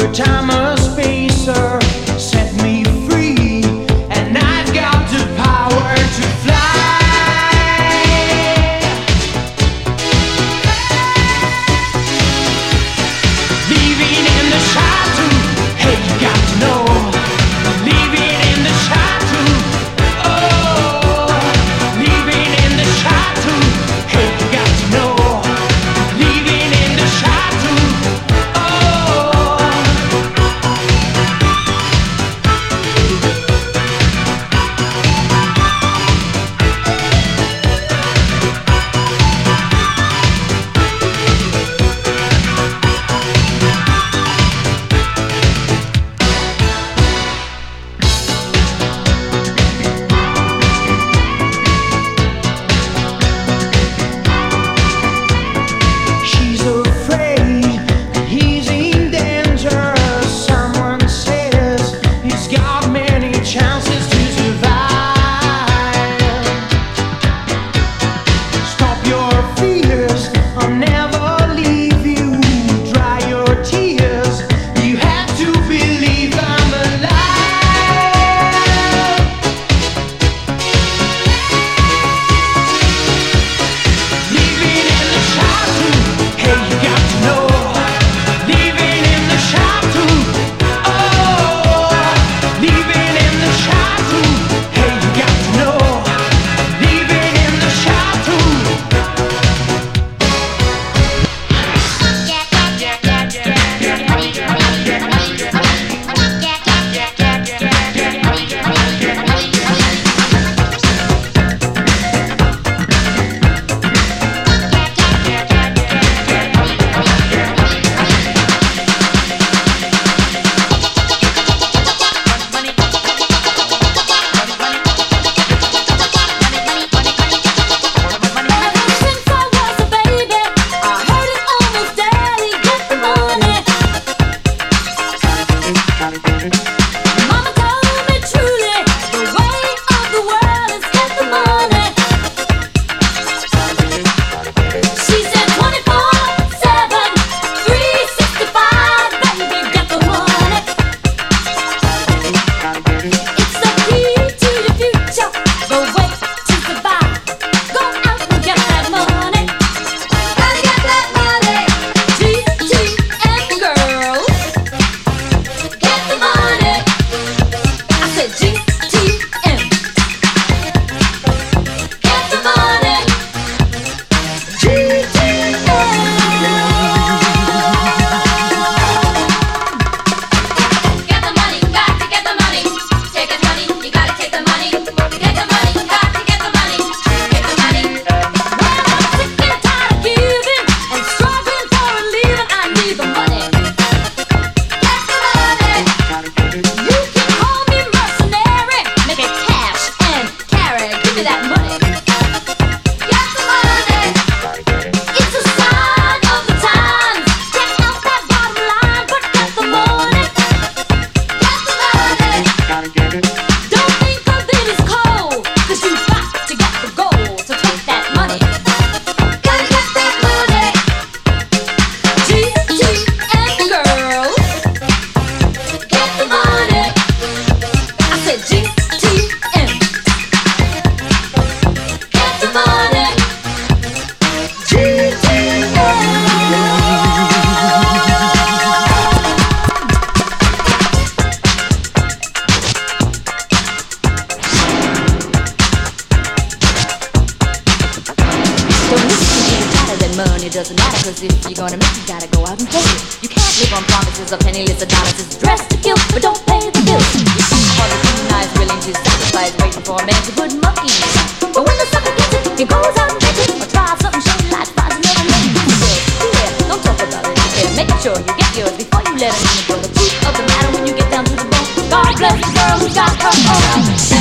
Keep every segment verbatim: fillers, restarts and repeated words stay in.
doesn't matter, cause if you're gonna make it, you gotta go out and pay it. You can't live on promises of penniless dollars. It's dressed to kill, but don't pay the bill. All the criminals willing to sacrifice, waiting for a man to put money in. But when the sucker gets it, he goes out and gets it. Or tries something shady like finds another man. Yeah, don't talk about it. Yeah, make sure you get yours before you let him in. For the truth of the matter when you get down to the bone. God bless the girl who got her own.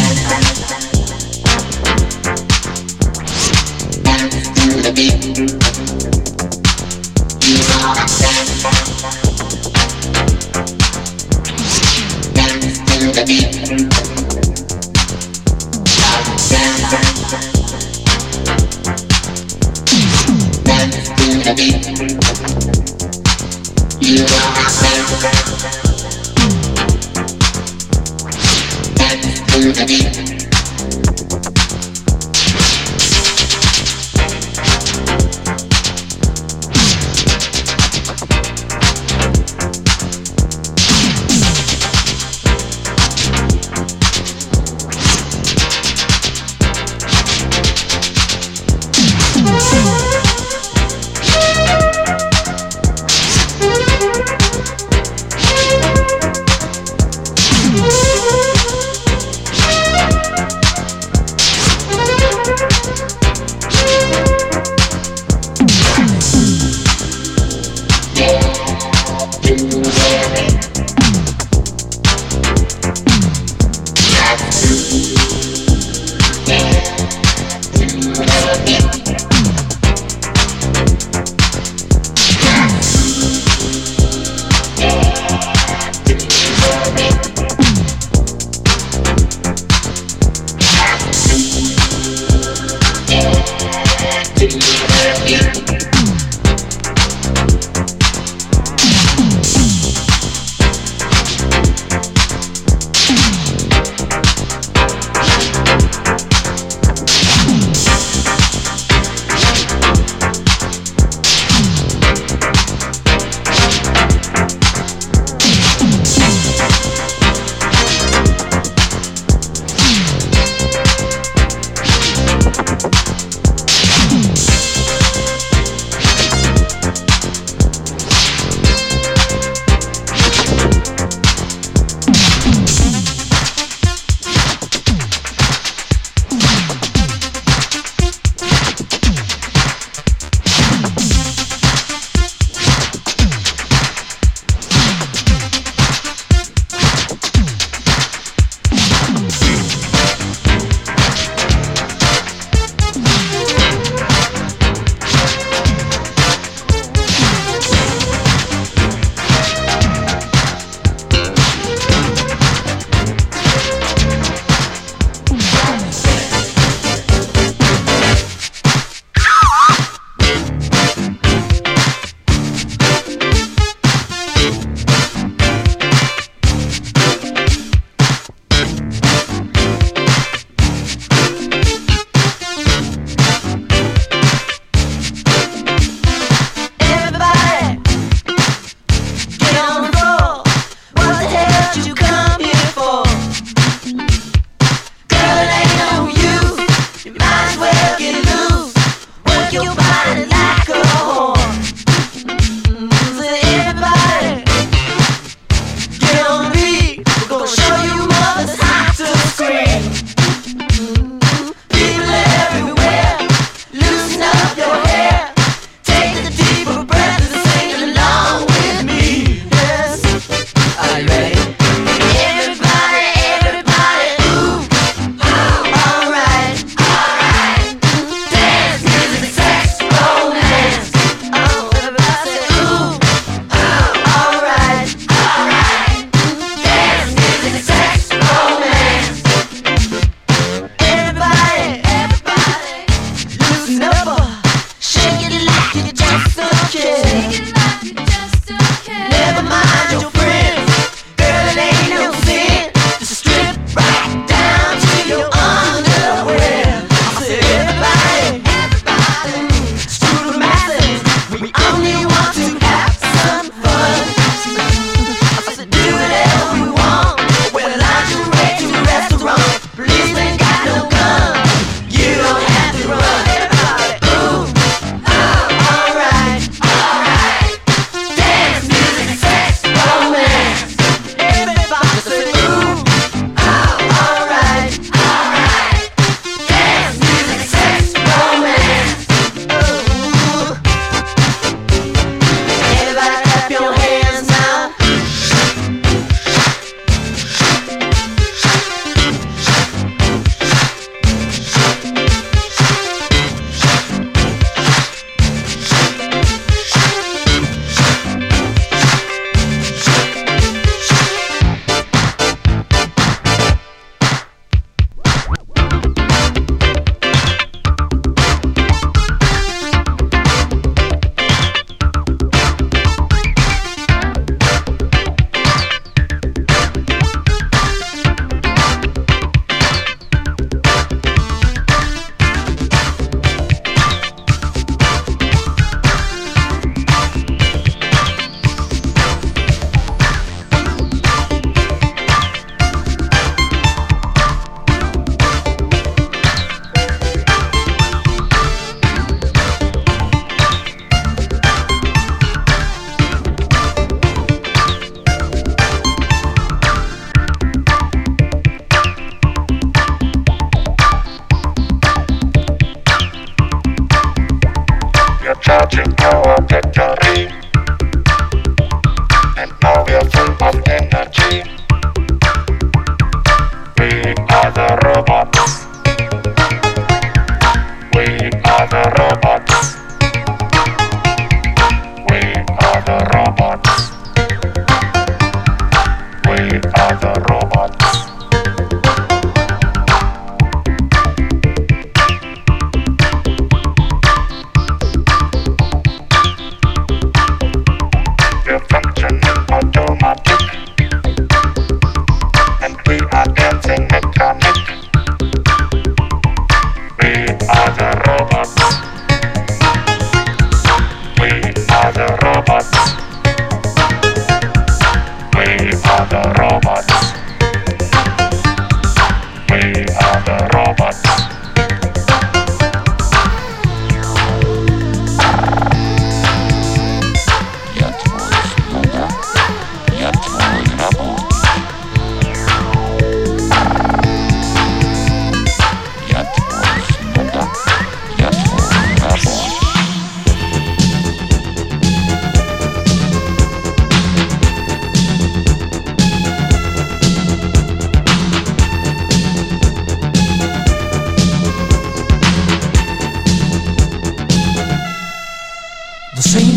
To the beat. You wanna dance, dance to the beat. Dance, dance, dance to the beat.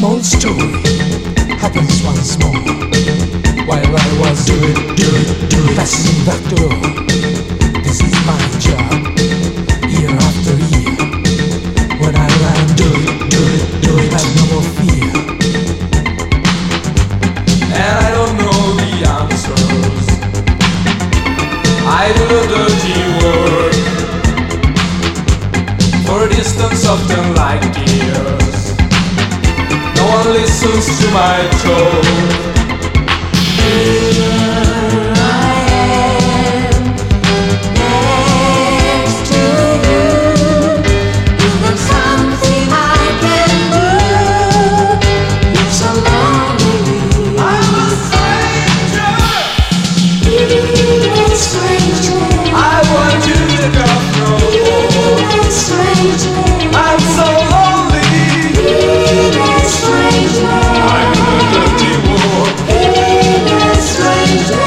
old story happens once more. While I was do it, do it, do it, passing back the road. This is my job, year after year. When I land, do it, do it, do it, have no more fear. And I don't know the answers. I do the dirty work for a distance of ten light years. No one listens to my talk. Here I am, next to you. Is there something I can do? You're so lonely. I'm a stranger. You're a stranger. I want you to come know. You're a stranger. I'm so lonely. You're a stranger. I'm in a dirty war. You're a stranger.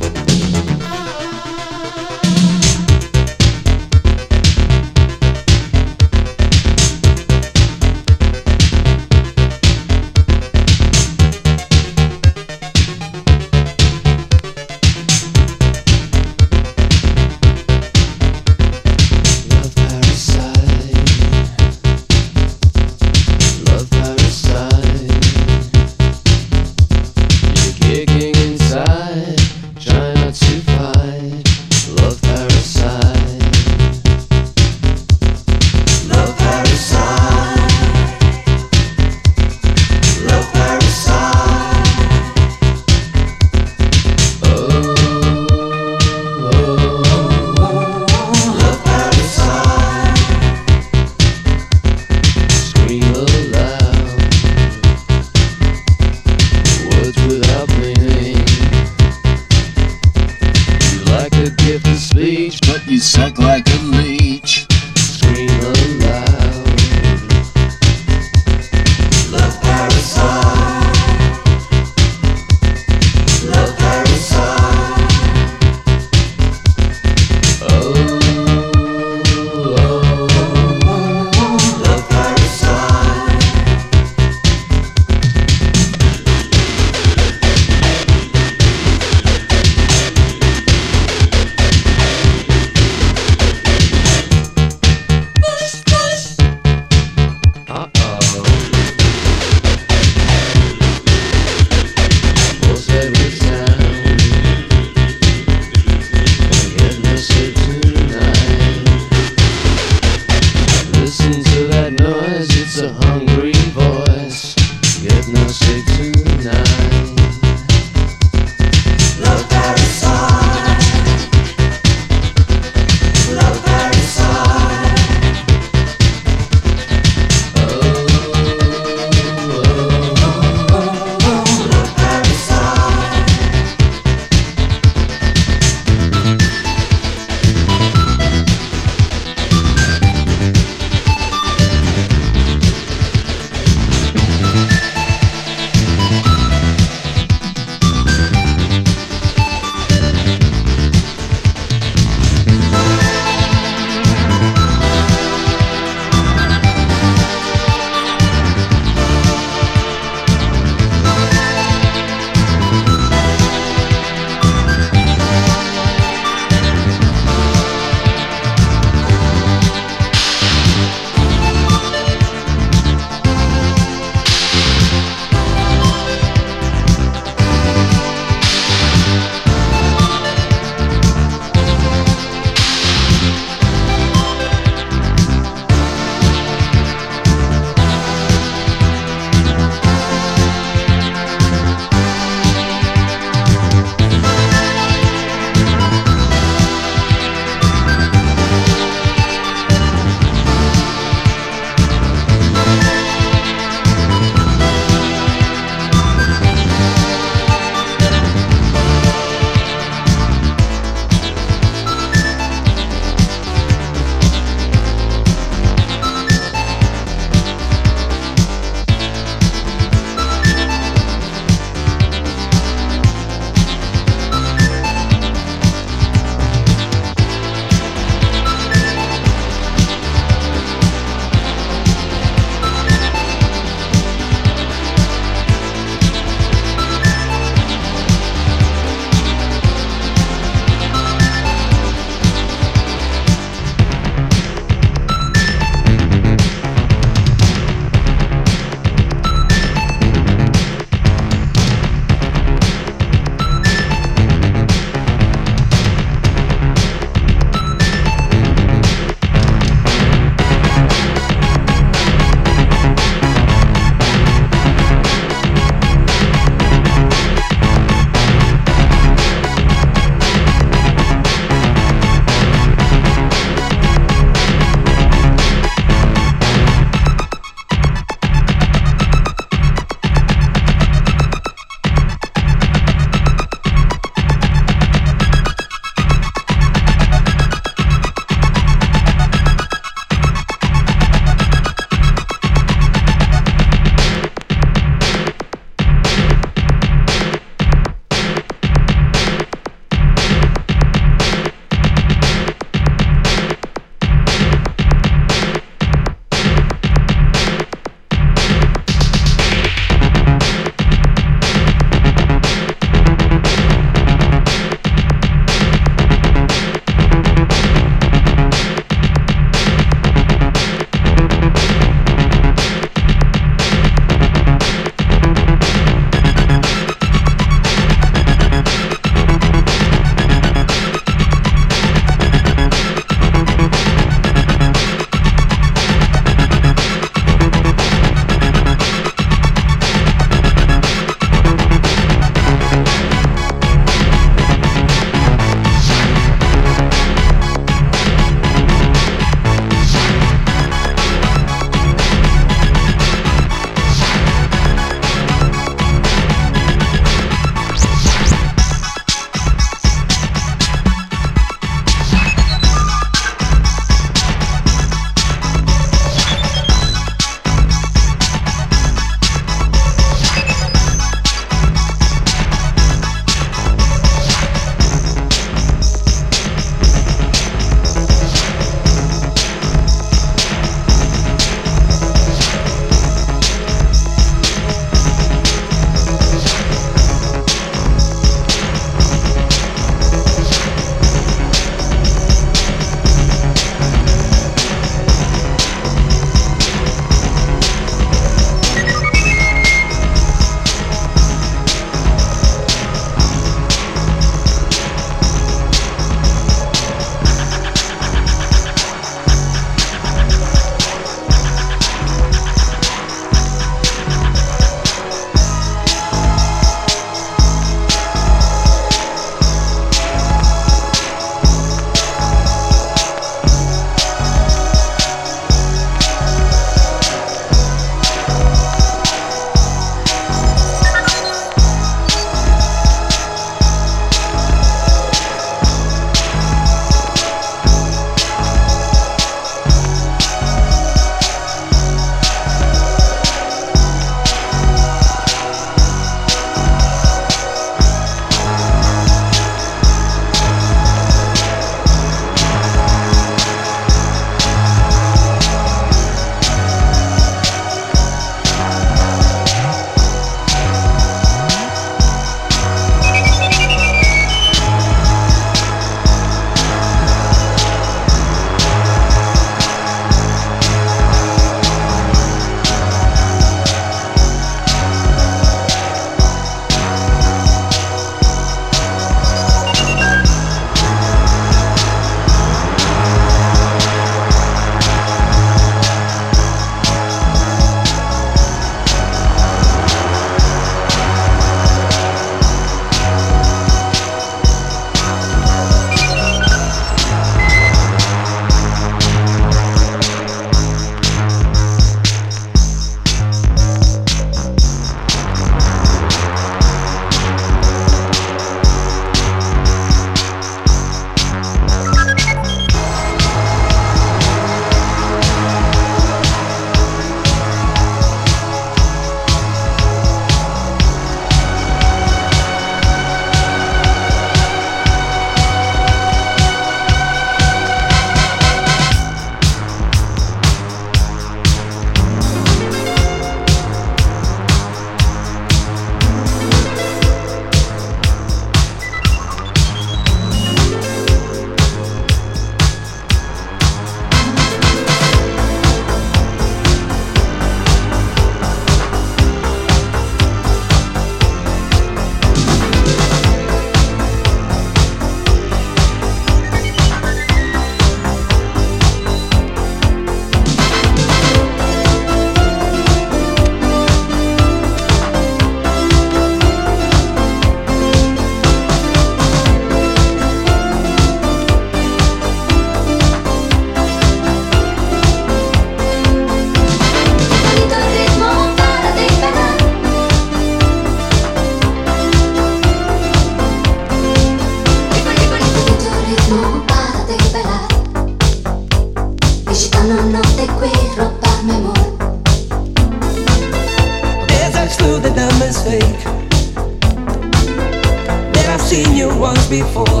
seen you once before.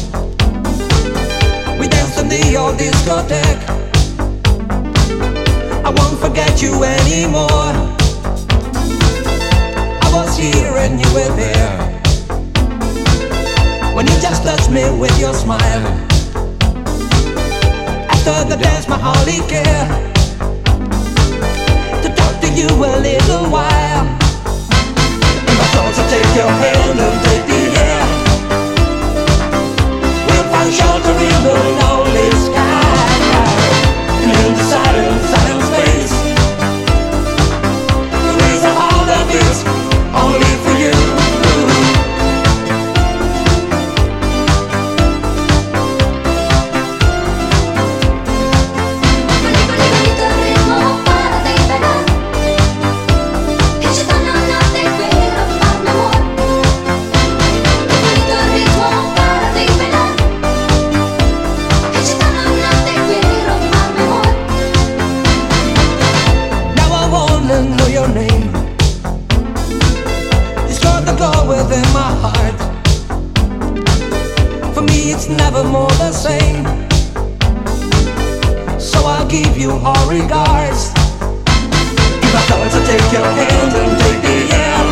We danced in the old discotheque. I won't forget you anymore. I was here and you were there. When you just touched me with your smile. After the dance my heart care to talk to you a little while. In my thoughts I take your hand and take the air. We'll find shelter in the lonely sky. And in the silent, silent space, the rays of all that beats only for you. In my heart, for me it's never more the same. So I'll give you all regards. If I thought to take your hand and take the air,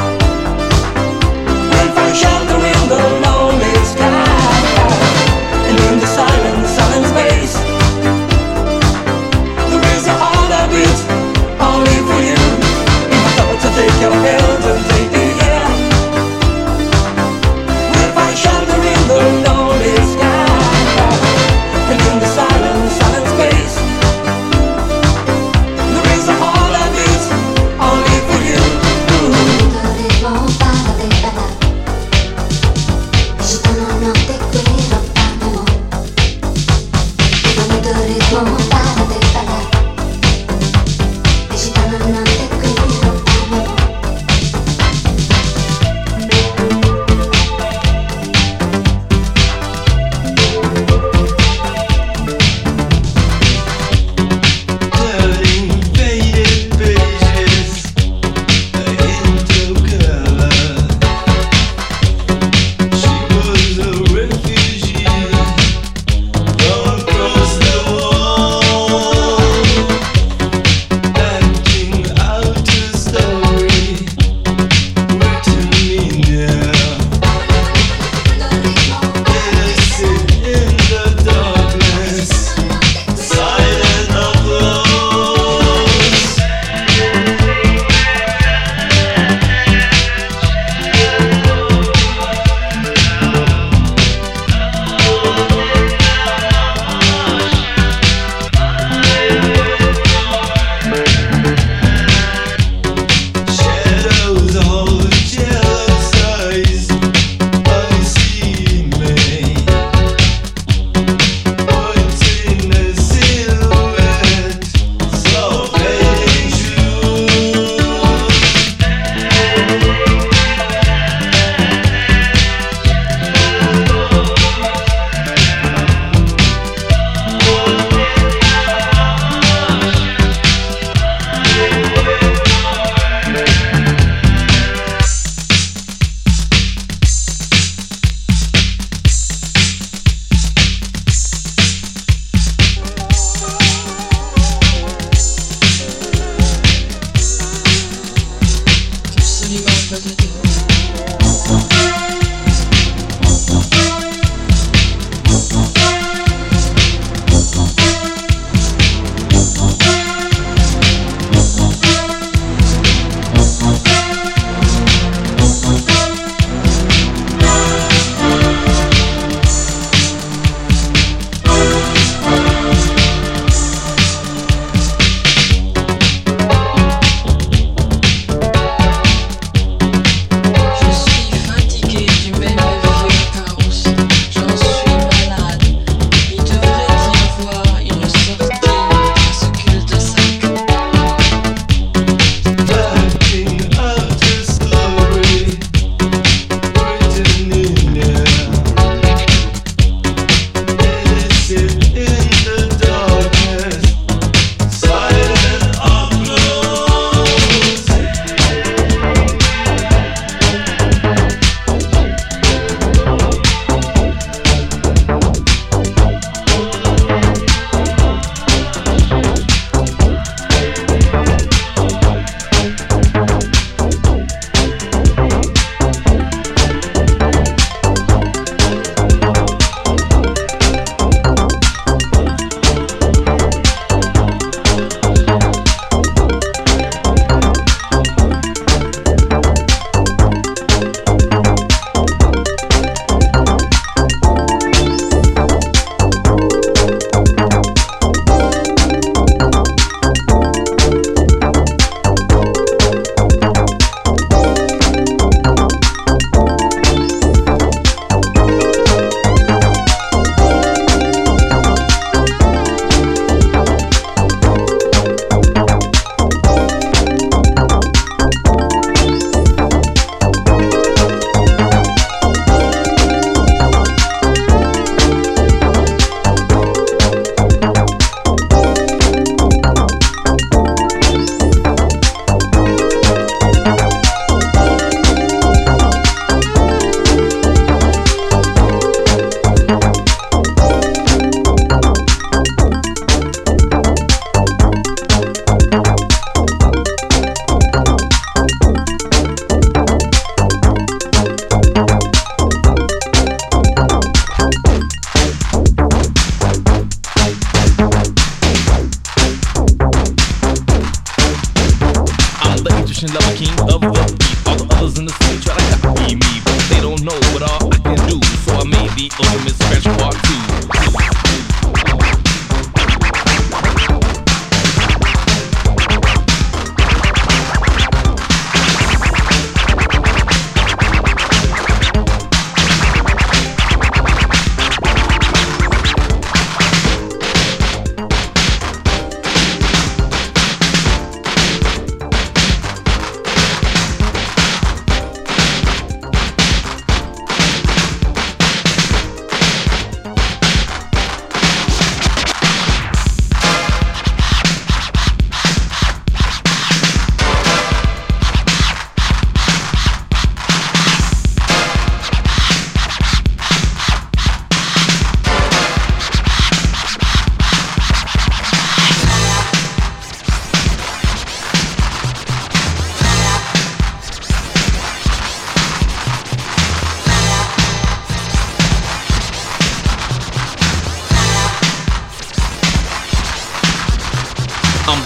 we'll find shelter in the lonely sky. And in the silent, silent space, there is a heart that beats only for you. If I thought to take your hand and take the air, shelter in the lonely sky. And in the silent, silent space, there is a heart that beats only for you.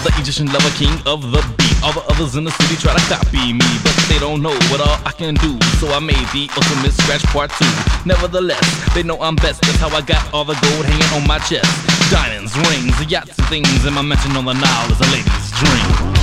the Egyptian lover, king of the beat. All the others in the city try to copy me, but they don't know what all I can do. So I made the ultimate scratch part two. Nevertheless, they know I'm best. That's how I got all the gold hanging on my chest. Diamonds, rings, yachts and things, and my mansion on the Nile is a lady's dream.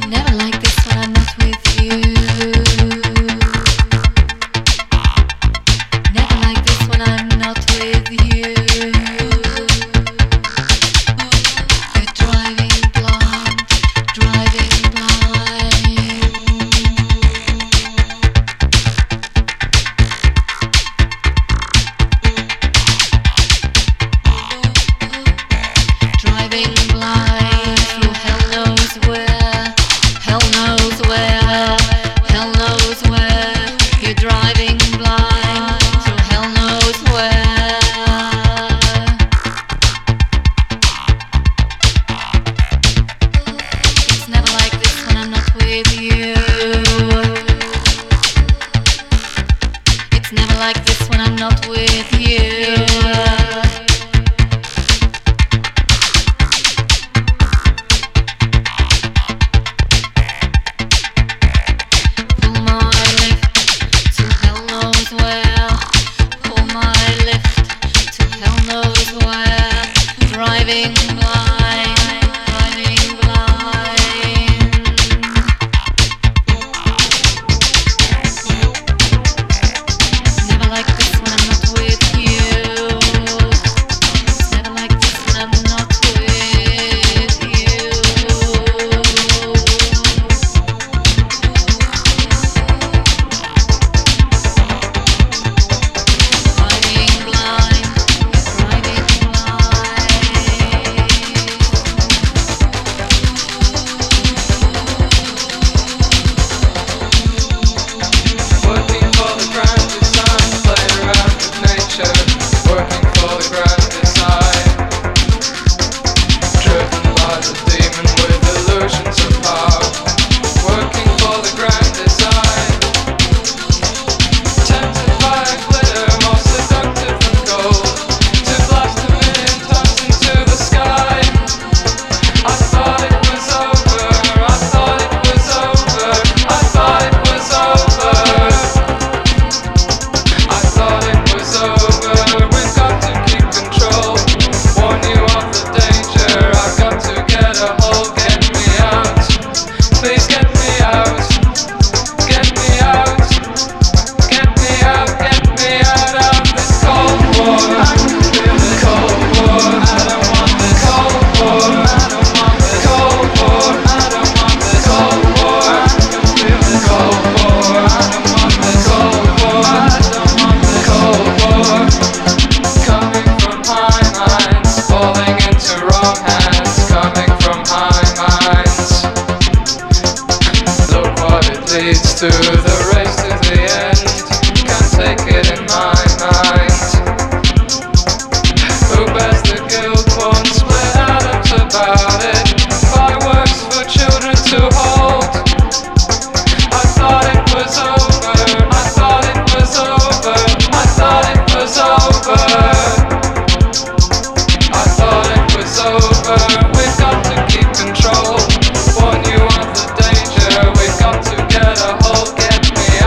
Warn you of the danger, we've got to get a hold, get me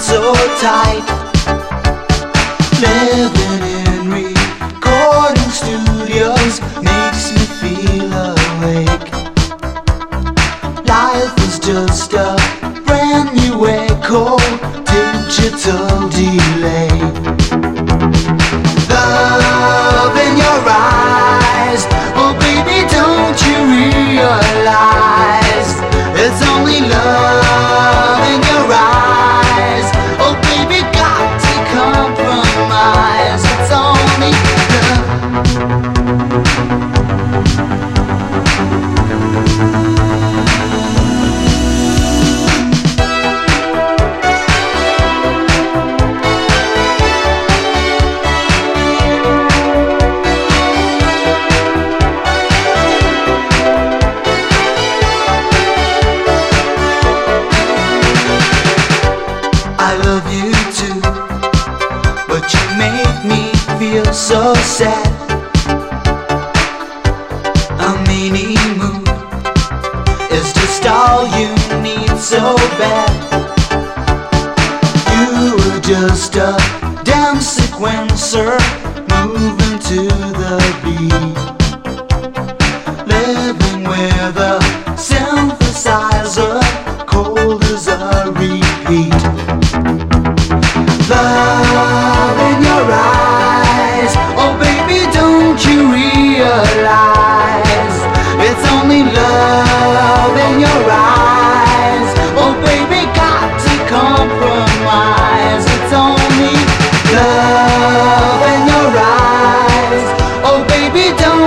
so tight. Living in recording studios makes me feel awake. Life is just a brand new echo, digital delay. Love in your eyes, oh baby, don't you realize it's only love in your eyes? Oh baby, got to compromise. It's only so sad. A mini moon is just all you need so bad. You were just a dance sequencer moving to the beat, living with a synthesizer cold as a repeat. Love in your eyes, oh baby, don't you realize it's only love in your eyes? Oh baby, got to compromise. It's only love in your eyes. Oh baby, don't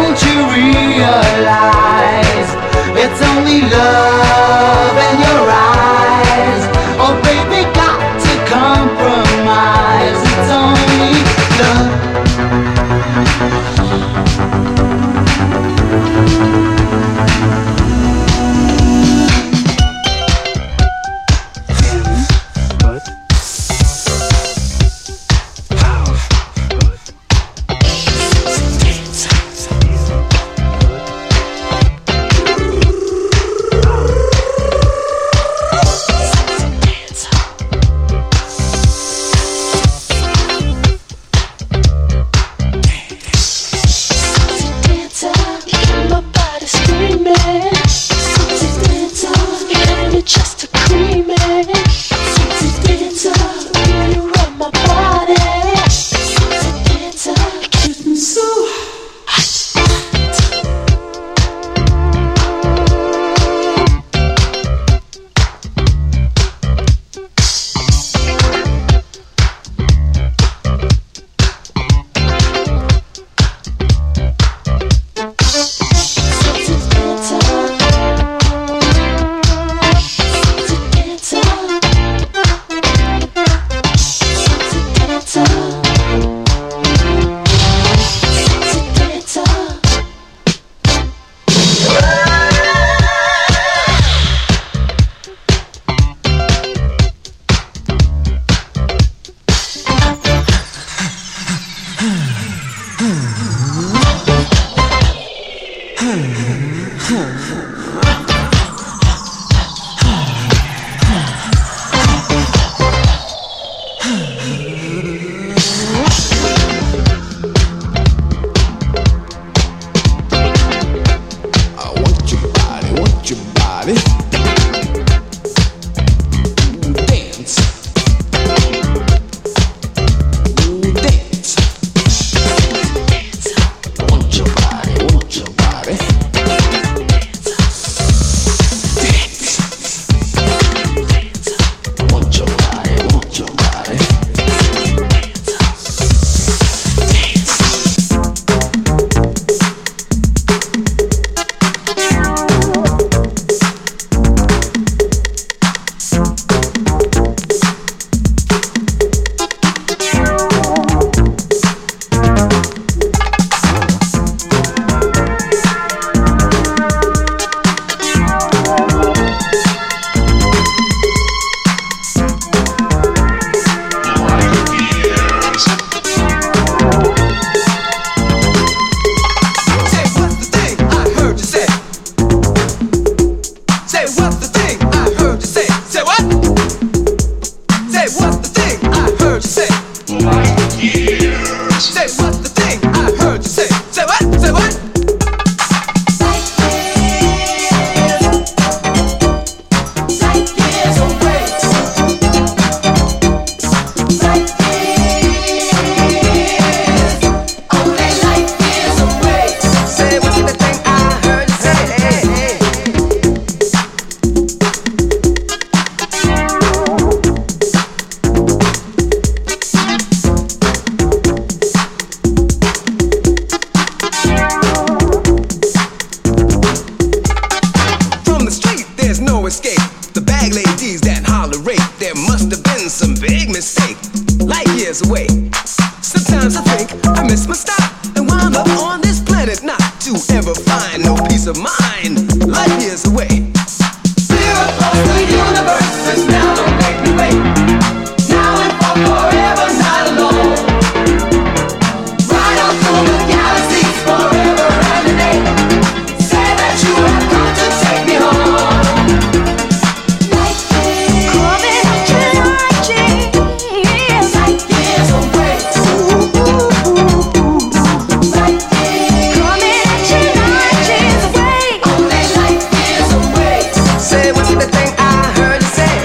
making some big mistake, light years away. Sometimes I think I miss my stop and wound up on this planet, not to ever find no peace of mind, light years away. Clear across the universe, this now don't make me wait. Now and for forever, not alone. Ride on through the galaxies forever and a day. Say that you have come to take me home. Light years, coming up to light years, light years away. Ooh, ooh, ooh, ooh. Light years, coming up to light years away. Only light years away. Say what's the thing I heard you say?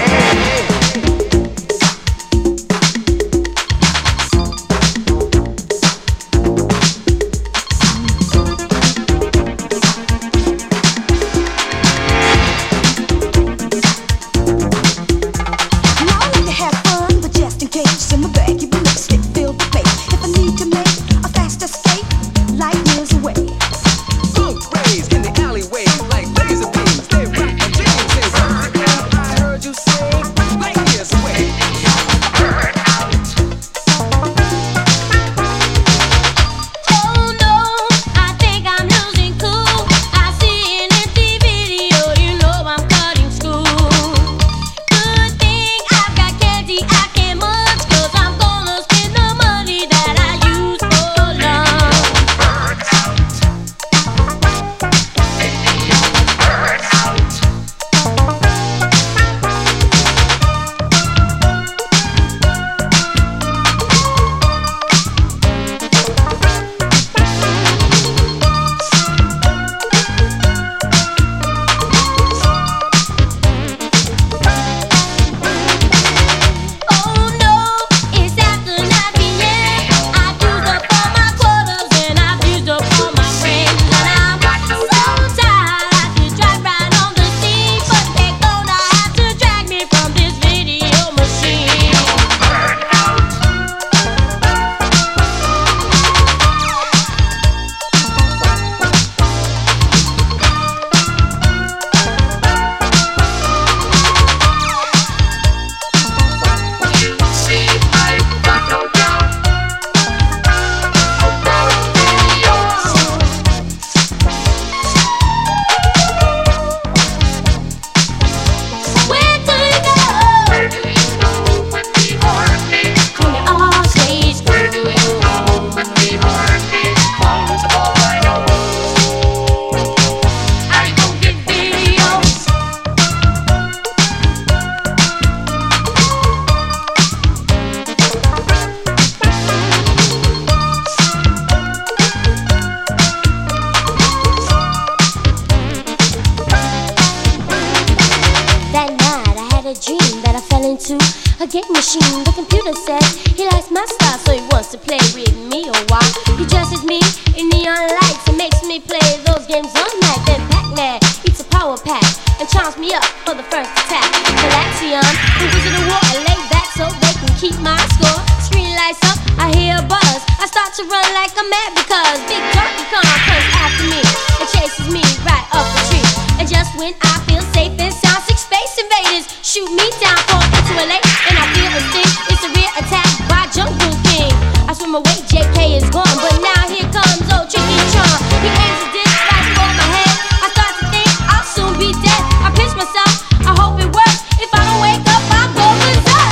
Now I like to have fun, but just in case, in my bag, you will never slip, feel the pace. If I need to make a fast escape, light years away. Funk rays in the alleyways like laser beams. They rock my dreams. Say what's the thing I heard you say? Light years away. Oh no, I think I'm losing cool. I see an empty video, you know I'm cutting school. Good thing I've got candy I can munch, 'cause I'm gonna spend the money that I use for lunch. Oh no, it's after nine p m I've used up all my quarters and I've used up all my friends, and I'm so tired I could drive right on the scene, but they're gonna have to drag me from this video machine. Where do you go? When it all stays through. I go get videos. That night I had a dream that I fell into a game machine. The computer says he likes my style, so he wants to play with me a while. He dresses me in neon lights and makes me play those games all night. Then Pac-Man eats a power pack and charms me up for the first attack. Galaxian, the Wizard of War, I lay back so they can keep my score. Screen lights up, I hear a buzz. I start to run like I'm mad because Big Donkey Kong comes after me and chases me right up the tree. And just when I feel safe and sound, six space invaders shoot me down, fall into a lake, and I feel a sting. It's a rear attack by Jungle King. I swim away, J K is gone, but now here comes old Tricky Tron. He aims a disc right for my head. I start to think I'll soon be dead. I pinch myself, I hope it works. If I don't wake up, I'll go berserk.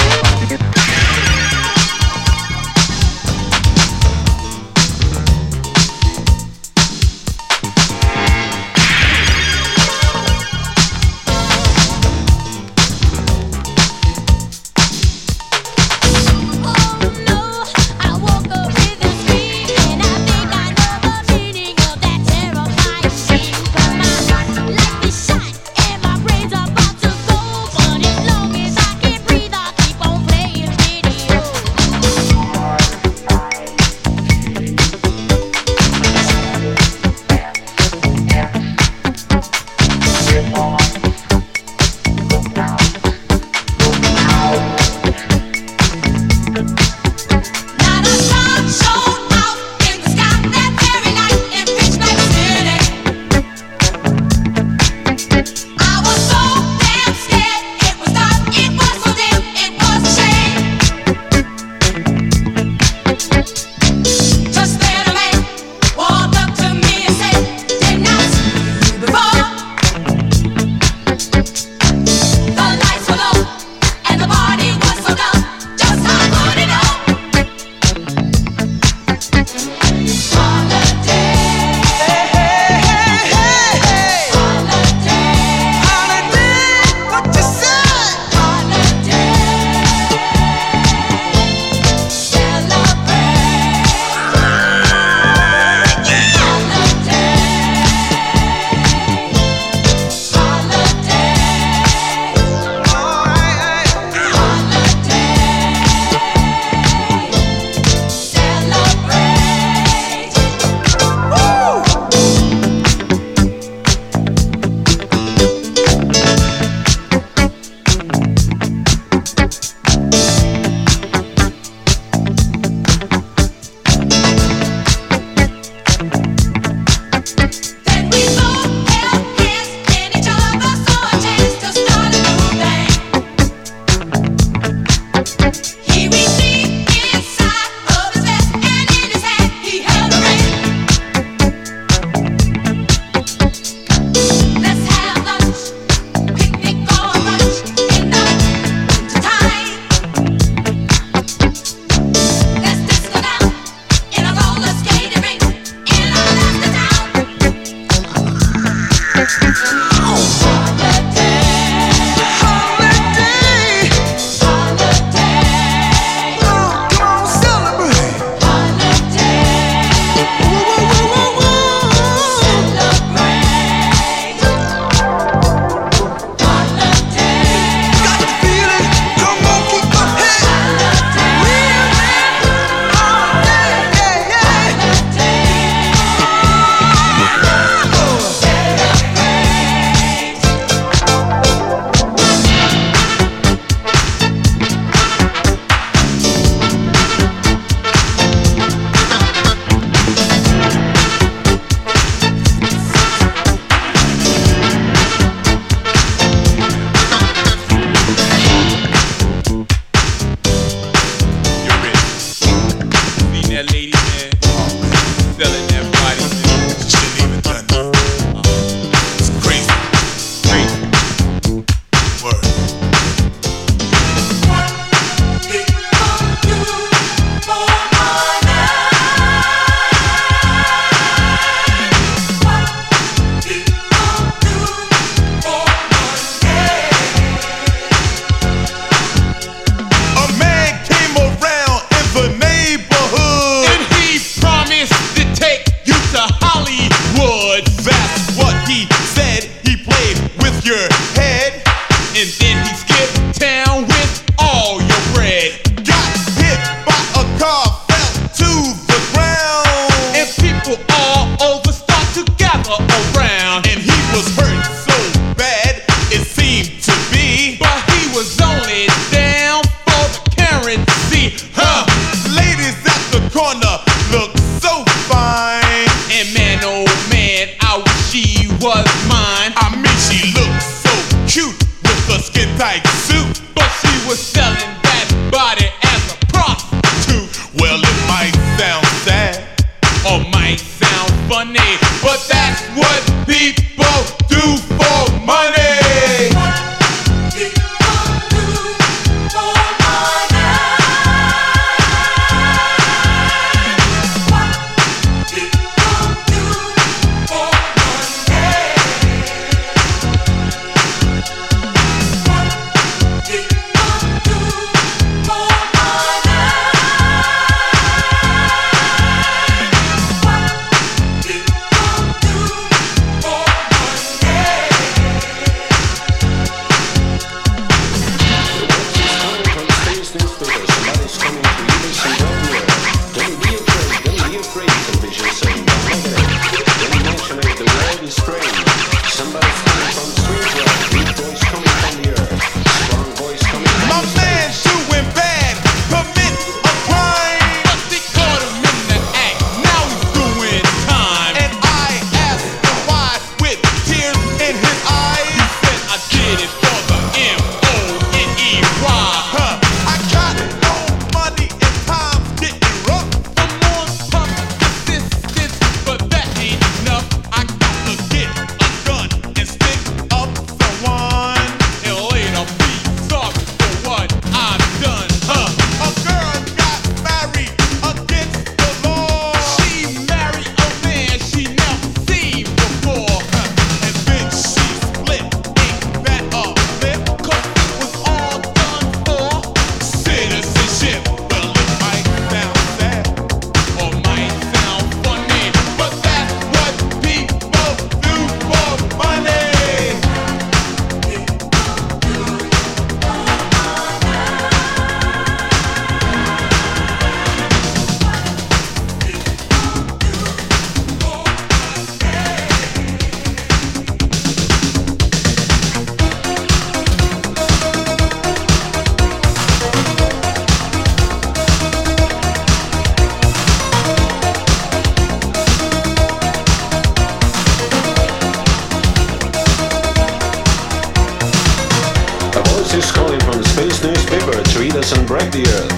break the earth.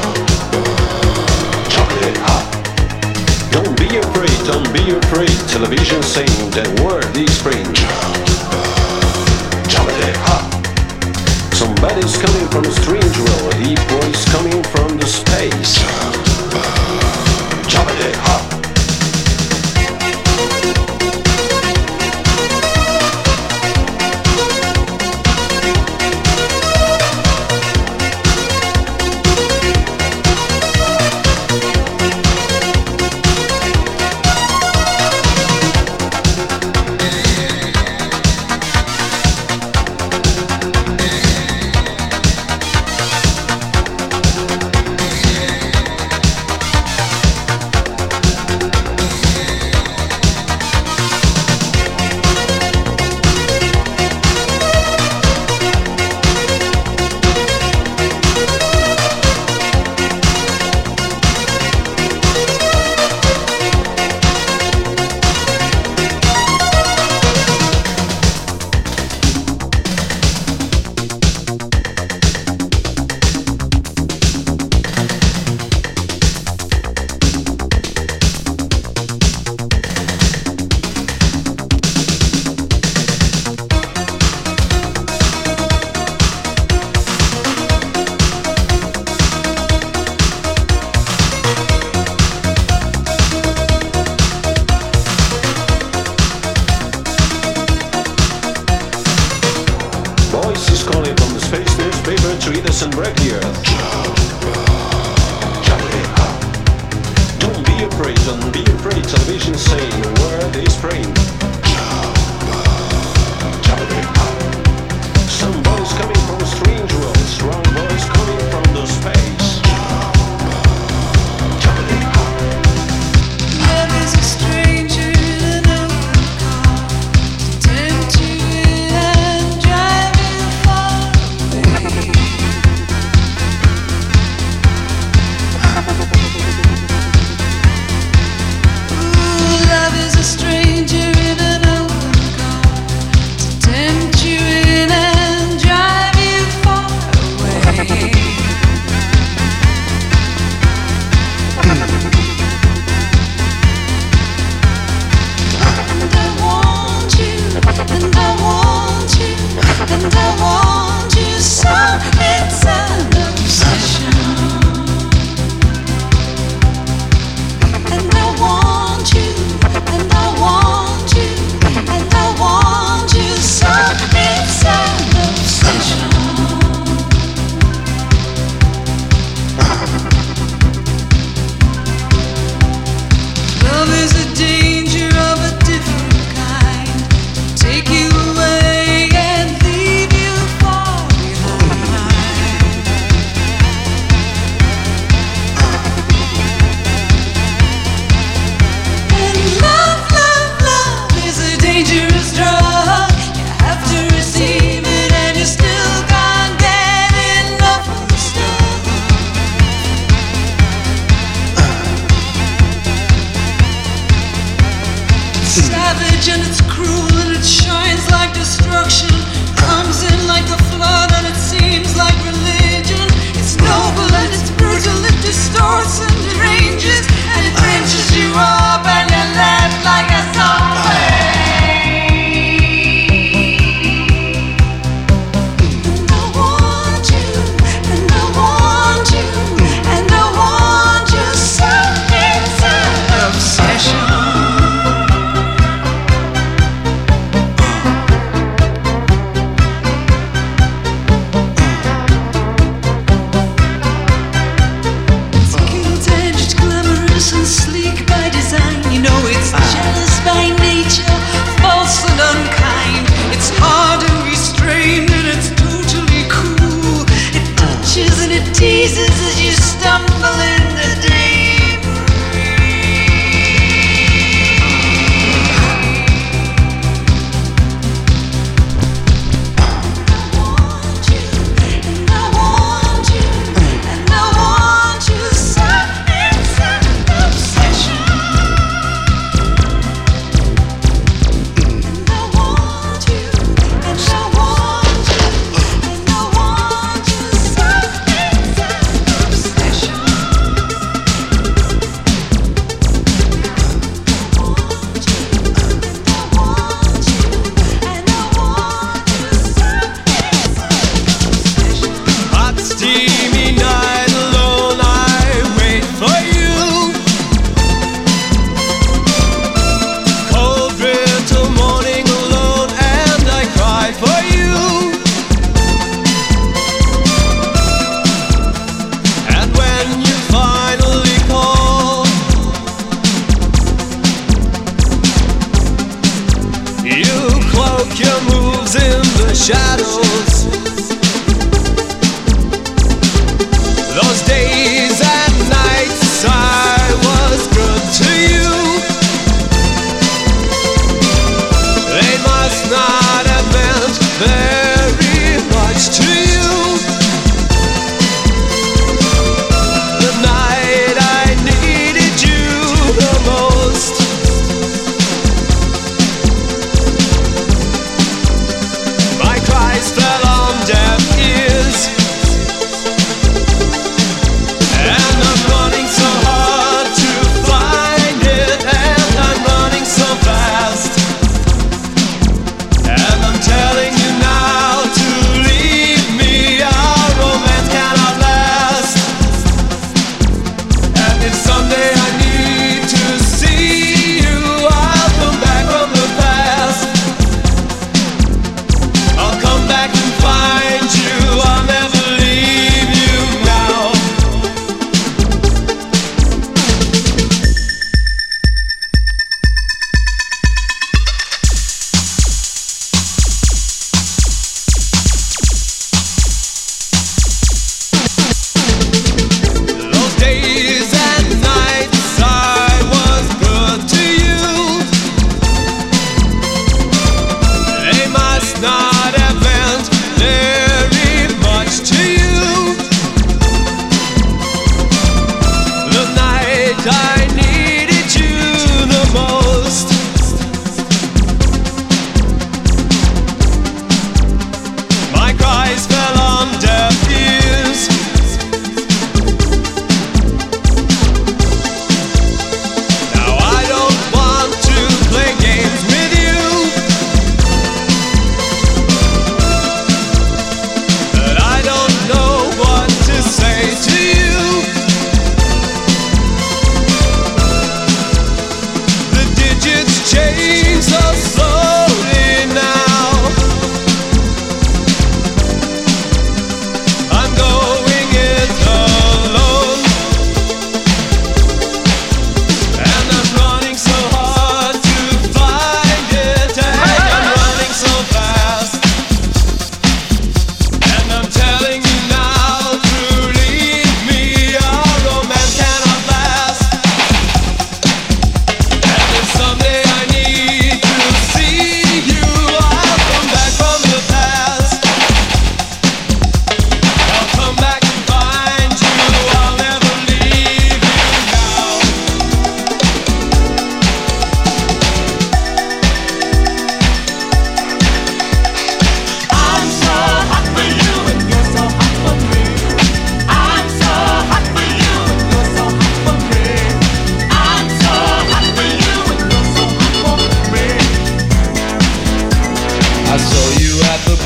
Chocolate hot. Don't be afraid, don't be afraid. Television saying that word is spring. Chocolate hot. Somebody's coming from a strange world. Deep voice coming from the space. Chocolate hot.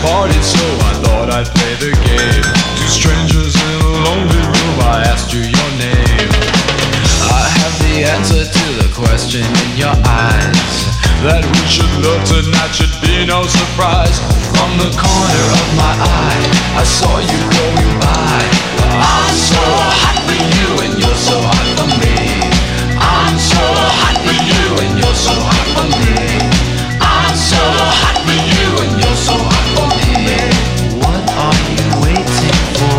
partied, so I thought I'd play the game. Two strangers in a lonely room, I asked you your name. I have the answer to the question in your eyes. That we should love tonight should be no surprise. From the corner of my eye, I saw you going by. I'm so hot for you and you're so hot for me. I'm so hot for you and you're so hot for me. I'm so hot for you and you're so hot for me. What are you waiting for?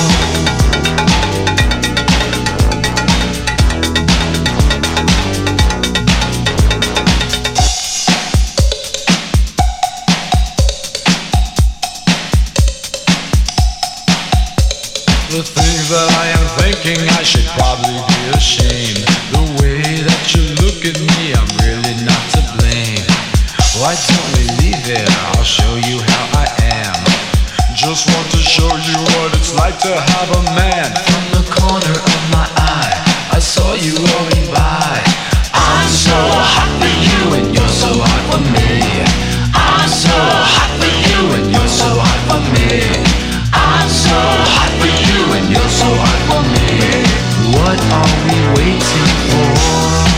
The things that I am thinking, I should probably be ashamed. The way that you look at me, I'm really not to blame. Why don't we leave it? I'll show you how I am. Just want to show you what it's like to have a man. From the corner of my eye, I saw you rolling by. I'm so hot for you and you're so hot for me. I'm so hot for you and you're so hot for me. I'm so hot for you and you're so hot for me. What are we waiting for?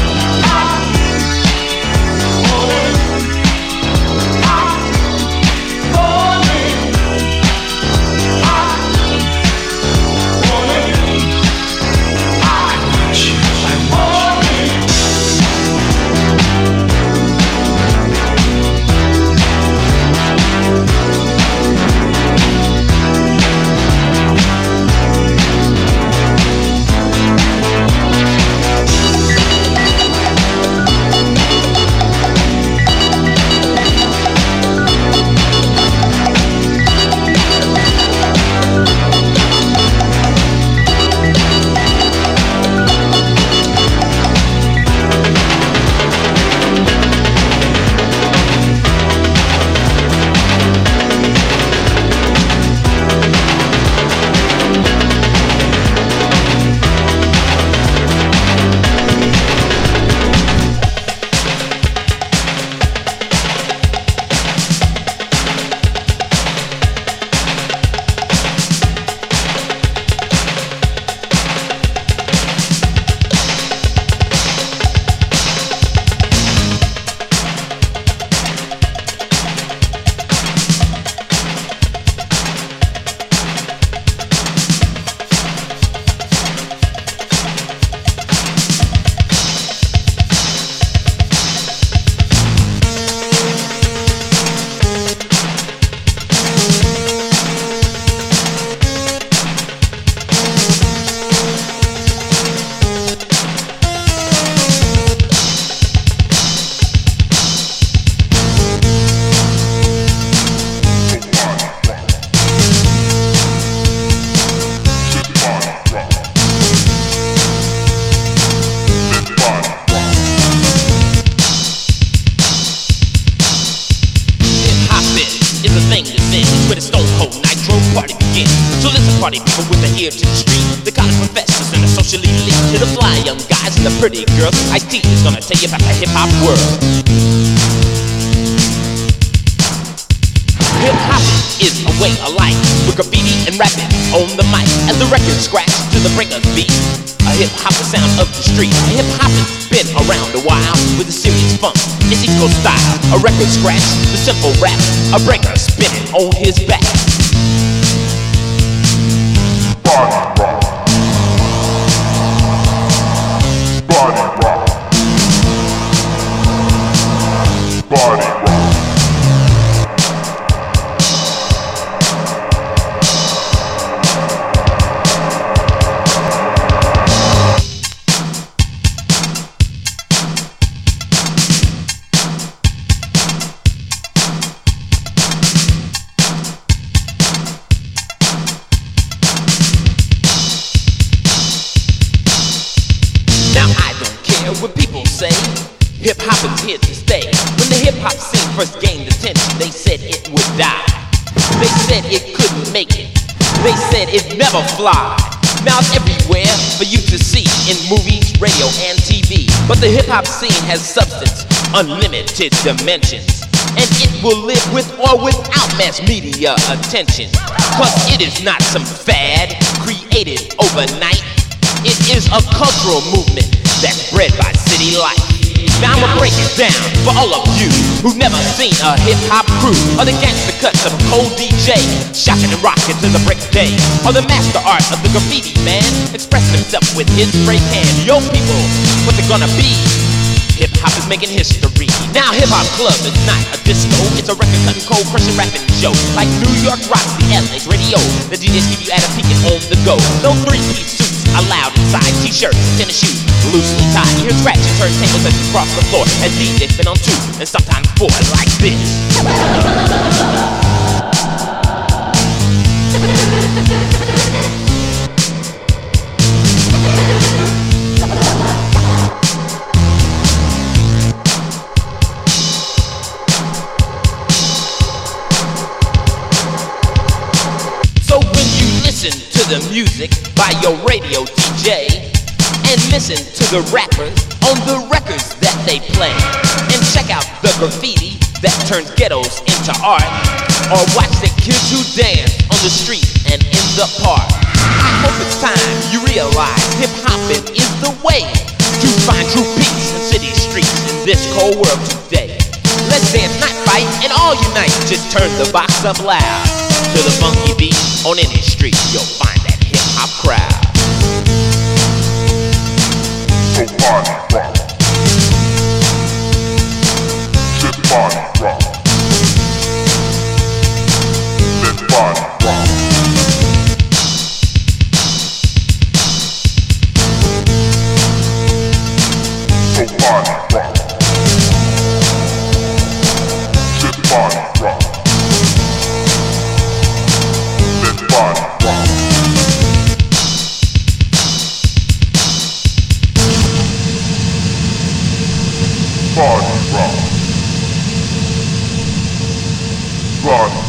Party people with their ear to the street. The college professors and the socially elite. To the fly young guys and the pretty girls. Ice-T is gonna tell you about the hip-hop world. Hip-hop is a way of life, with graffiti and rapping on the mic. As the record scratch to the breaker's beat, a hip-hop sound of the street. A hip-hop's been around a while with a serious funk. It's East Coast style. A record scratch, the simple rap. A breaker spinning on his back. Body rock. Body rock. Body rock. When people say hip-hop is here to stay, when the hip-hop scene first gained attention, they said it would die. They said it couldn't make it. They said it'd never fly. Now it's everywhere for you to see, in movies, radio, and T V. But the hip-hop scene has substance, unlimited dimensions. and it will live with or without mass media attention. Cause it is not some fad created overnight. It is a cultural movement that's bred by city life. Now I'ma break it down for all of you who've never seen a hip-hop crew, or the gangster cuts of a cold D J shocking and rocking to the break of day, or the master art of the graffiti man expressing himself with his spray can. Yo people, what's it gonna be? Hip-hop is making history. Now hip-hop club is not a disco, it's a record cutting, cold crushing rapping show. Like New York Roxy, L A's radio, the D Js keep you at a peak and on the go. No three-piece suits allowed inside, t-shirts, tennis shoes, loosely tied. You hear scratching turntables as you cross the floor, as D Js spin on two and sometimes four like this. To the music by your radio D J, and listen to the rappers on the records that they play, and check out the graffiti that turns ghettos into art, or watch the kids who dance on the street and in the park. I hope it's time you realize hip-hopping is the way to find true peace in city streets in this cold world today. Let's dance, not fight, and all unite. Just turn the box up loud to the funky beat on any street. You'll find that hip-hop crowd. So body rock. Just body rock. Let body rock. So body rock. Just body rock. Let body rock. Body rock. Body